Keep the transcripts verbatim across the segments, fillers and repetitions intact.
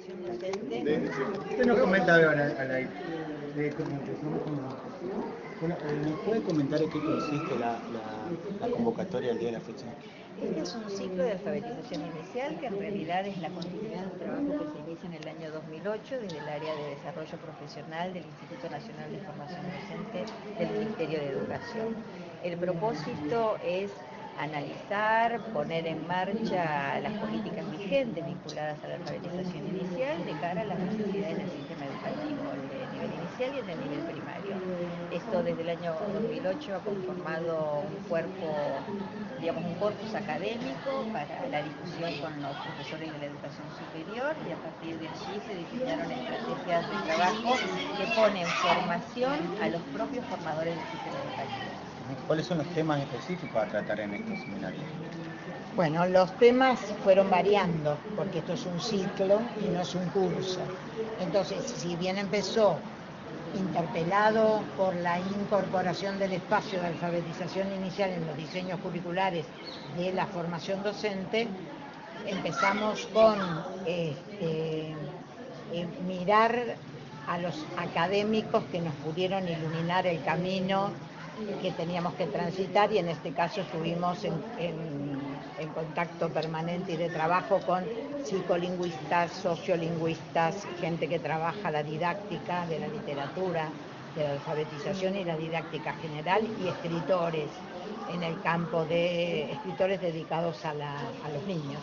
formación docente. Usted nos comenta ahora a la, de cómo empezamos con... Bueno, ¿nos puede comentar en qué consiste la, la, la convocatoria del día de la fecha? Este es un ciclo de alfabetización inicial que en realidad es la continuidad de un trabajo que se inicia en el año dos mil ocho desde el área de desarrollo profesional del Instituto Nacional de Formación Docente del Ministerio de Educación. El propósito es analizar, poner en marcha las políticas vigentes vinculadas a la alfabetización inicial de cara a las necesidades del sistema educativo, el de nivel inicial y el de nivel primario. Esto desde el año dos mil ocho ha conformado un cuerpo, digamos, un corpus académico para la discusión con los profesores de la educación superior, y a partir de allí se diseñaron estrategias de trabajo que ponen formación a los propios formadores del sistema educativo. ¿Cuáles son los temas específicos a tratar en estos seminarios? Bueno, los temas fueron variando, porque esto es un ciclo y no es un curso. Entonces, si bien empezó interpelado por la incorporación del espacio de alfabetización inicial en los diseños curriculares de la formación docente, empezamos con este, eh, mirar a los académicos que nos pudieron iluminar el camino que teníamos que transitar, y en este caso estuvimos en, en, en contacto permanente y de trabajo con psicolingüistas, sociolingüistas, gente que trabaja la didáctica de la literatura, de la alfabetización y la didáctica general, y escritores en el campo de escritores dedicados a, la, a los niños.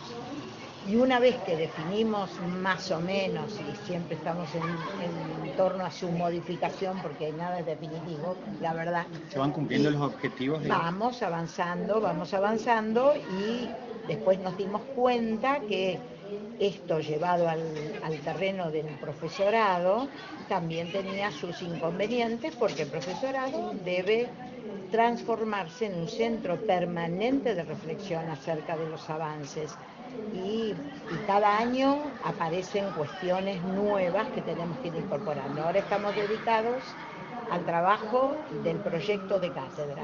Y una vez que definimos más o menos, y siempre estamos en, en torno a su modificación, porque nada es definitivo, la verdad. ¿Se van cumpliendo los objetivos? De... Vamos avanzando, vamos avanzando, y después nos dimos cuenta que esto llevado al, al terreno del profesorado también tenía sus inconvenientes, porque el profesorado debe transformarse en un centro permanente de reflexión acerca de los avances. Y, y cada año aparecen cuestiones nuevas que tenemos que ir incorporando. Ahora estamos dedicados al trabajo del proyecto de cátedra,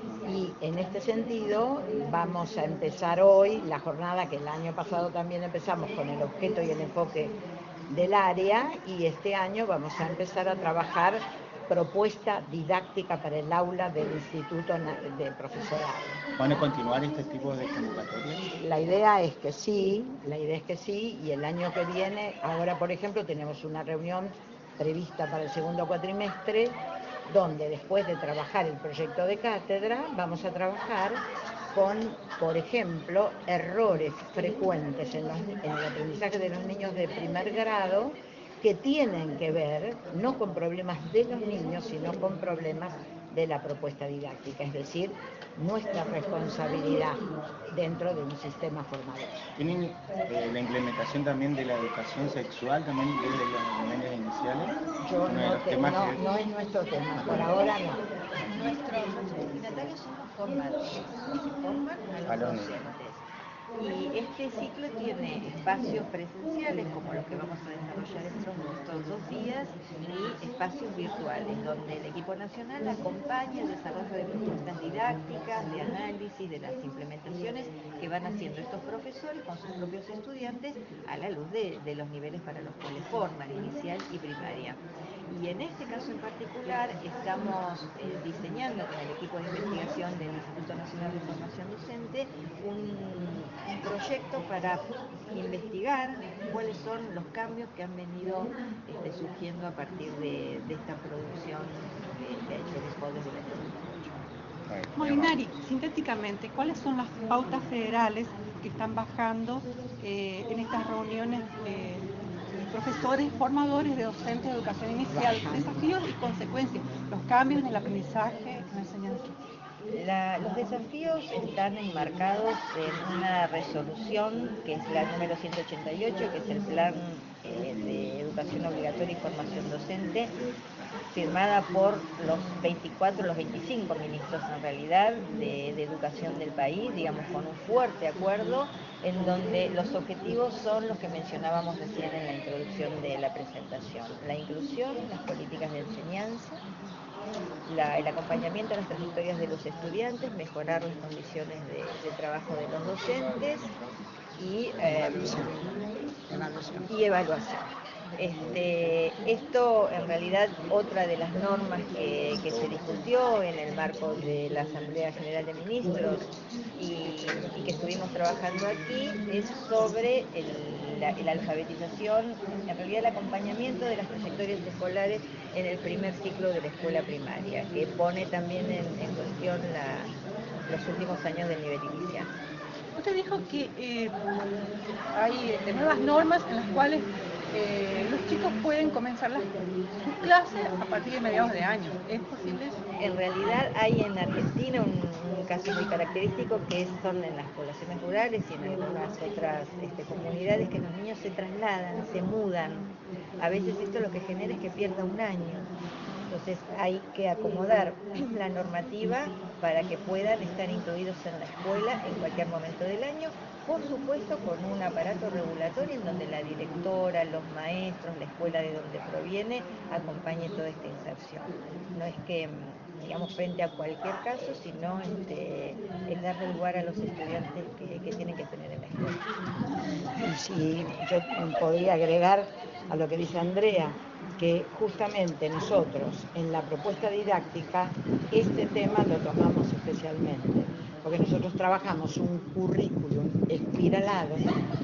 y en este sentido vamos a empezar hoy la jornada que el año pasado también empezamos con el objeto y el enfoque del área, y este año vamos a empezar a trabajar propuesta didáctica para el aula del Instituto de Profesorado. ¿Van a continuar este tipo de convocatorias? La idea es que sí, la idea es que sí, y el año que viene, ahora por ejemplo, tenemos una reunión prevista para el segundo cuatrimestre, donde después de trabajar el proyecto de cátedra, vamos a trabajar con, por ejemplo, errores frecuentes en, los, en el aprendizaje de los niños de primer grado, que tienen que ver no con problemas de los niños, sino con problemas de la propuesta didáctica, es decir, nuestra responsabilidad dentro de un sistema formador. ¿Tienen eh, la implementación también de la educación sexual también desde los niveles iniciales? Yo no, te, no, que... no es nuestro tema, por ahora no. Nuestros, nuestros destinatarios son los formadores, los que forman a los docentes. Y este ciclo tiene espacios presenciales, como los que vamos a desarrollar estos, estos dos días, y espacios virtuales, donde el equipo nacional acompaña el desarrollo de propuestas didácticas, de análisis, de las implementaciones que van haciendo estos profesores con sus propios estudiantes a la luz de, de los niveles para los cuales forman, inicial y primaria. Y en este caso en particular estamos eh, diseñando con el equipo de investigación del Instituto Nacional de Formación Docente un, un proyecto para investigar cuáles son los cambios que han venido este, surgiendo a partir de, de esta producción eh, que ha hecho el I N P O desde el año dos mil ocho. Molinari, sintéticamente, ¿cuáles son las pautas federales que están bajando eh, en estas reuniones de profesores, formadores de docentes de educación inicial, desafíos y consecuencias, los cambios en el aprendizaje, en la enseñanza? La, los desafíos están enmarcados en una resolución que es la número ciento ochenta y ocho, que es el Plan eh, de Educación Obligatoria y Formación Docente, firmada por los veinticuatro, los veinticinco ministros en realidad de, de educación del país, digamos con un fuerte acuerdo, en donde los objetivos son los que mencionábamos recién en la introducción de la presentación: la inclusión, las políticas de enseñanza, La, el acompañamiento a las trayectorias de los estudiantes, mejorar las condiciones de, de trabajo de los docentes y eh, evaluación. Y evaluación. Este, esto, en realidad, otra de las normas que, que se discutió en el marco de la Asamblea General de Ministros y, y que estuvimos trabajando aquí, es sobre el, la, la alfabetización, en realidad el acompañamiento de las trayectorias escolares en el primer ciclo de la escuela primaria, que pone también en, en cuestión la, los últimos años del nivel inicial. Usted dijo que eh, hay este, nuevas normas en las cuales eh, los chicos pueden comenzar las, sus clases a partir de mediados de año. ¿Es posible eso? En realidad hay en Argentina un, un caso muy característico que son en las poblaciones rurales y en algunas otras este, comunidades que los niños se trasladan, se mudan. A veces esto lo que genera es que pierda un año. Entonces hay que acomodar la normativa para que puedan estar incluidos en la escuela en cualquier momento del año, por supuesto con un aparato regulatorio en donde la directora, los maestros, la escuela de donde proviene, acompañe toda esta inserción. No es que, digamos, frente a cualquier caso, sino este, es darle lugar a los estudiantes que, que tienen que tener en la escuela. Y si yo podría agregar a lo que dice Andrea, que justamente nosotros en la propuesta didáctica este tema lo tomamos especialmente, porque nosotros trabajamos un currículum espiralado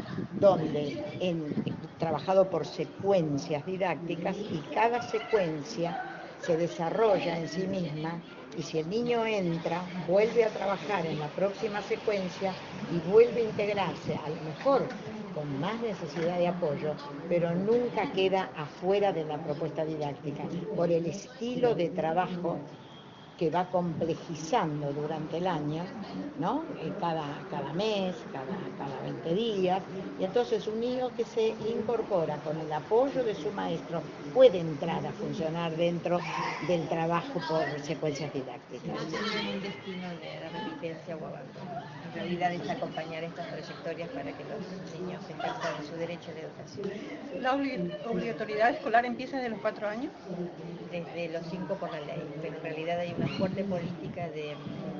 donde en, trabajado por secuencias didácticas y cada secuencia se desarrolla en sí misma y si el niño entra, vuelve a trabajar en la próxima secuencia y vuelve a integrarse, a lo mejor con más necesidad de apoyo, pero nunca queda afuera de la propuesta didáctica, por el estilo de trabajo que va complejizando durante el año, ¿no? Cada, cada mes, cada, cada veinte días, y entonces un niño que se incorpora con el apoyo de su maestro puede entrar a funcionar dentro del trabajo por secuencias didácticas. No tiene un destino de repitencia o abandono. En realidad es acompañar estas trayectorias para que los niños ejerzan su derecho a la educación. ¿La obligatoriedad escolar empieza desde los cuatro años? Desde los cinco por la ley, pero en realidad hay una fuerte política de,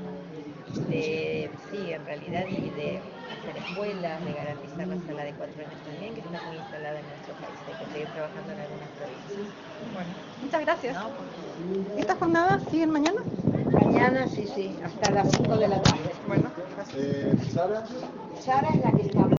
de sí, en realidad, y de hacer escuelas, de garantizar la sala de cuatro años también, que está muy instalada en nuestro país. Hay que seguir trabajando en algunas provincias. Bueno, muchas gracias. ¿No? ¿Estas jornadas siguen mañana? Mañana sí, sí, hasta las cinco de la tarde. Bueno, gracias. Eh, Sara. Sara es la que está